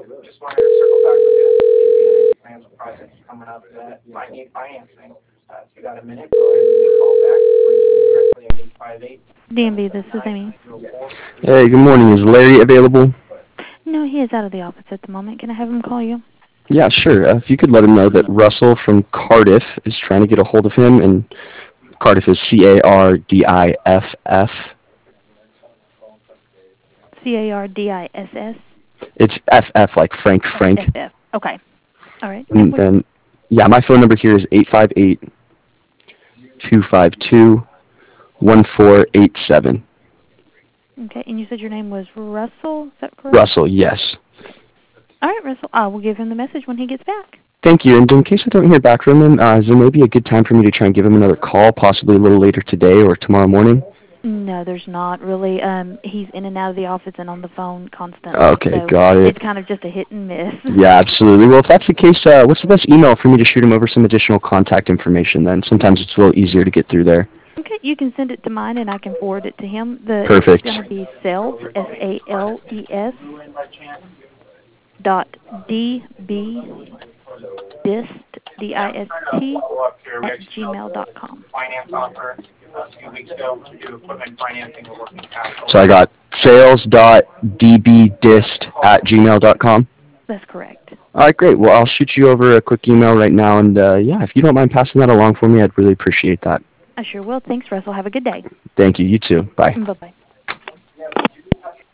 Just wanted to circle back with you, see if you had any plans or projects coming up that might need financing. If you got a minute, go ahead and give me a call back. Reach me directly at DMB, this is Amy. 858-904. Hey, good morning. Is Larry available? No, he is out of the office at the moment. Can I have him call you? Yeah, sure. If you could let him know that Russell from Cardiff is trying to get a hold of him, and Cardiff is Cardiff. Cardiss. It's FF like Frank Oh, Frank. FF. Okay. All right. And then, yeah, my phone number here is 858-252-1487. Okay, and you said your name was Russell. Is that correct? Russell, yes. Okay. All right, Russell. I will give him the message when he gets back. Thank you. And in case I don't hear back from him, is there maybe a good time for me to try and give him another call, possibly a little later today or tomorrow morning? No, there's not really. He's in and out of the office and on the phone constantly. Okay, so got it. It's kind of just a hit and miss. Yeah, absolutely. Well, if that's the case, what's the best email for me to shoot him over some additional contact information then? Sometimes it's a little easier to get through there. Okay, you can send it to mine and I can forward it to him. Perfect. It's going to be sales, SALES, .dbdist, DIST, at gmail.com. Finance offer a few weeks ago to do equipment financing or working capital. So I got sales.dbdist@gmail.com. That's correct. All right, great. Well, I'll shoot you over a quick email right now, and yeah, if you don't mind passing that along for me, I'd really appreciate that. I sure will. Thanks, Russell. Have a good day. Thank you. You too. Bye. Bye-bye.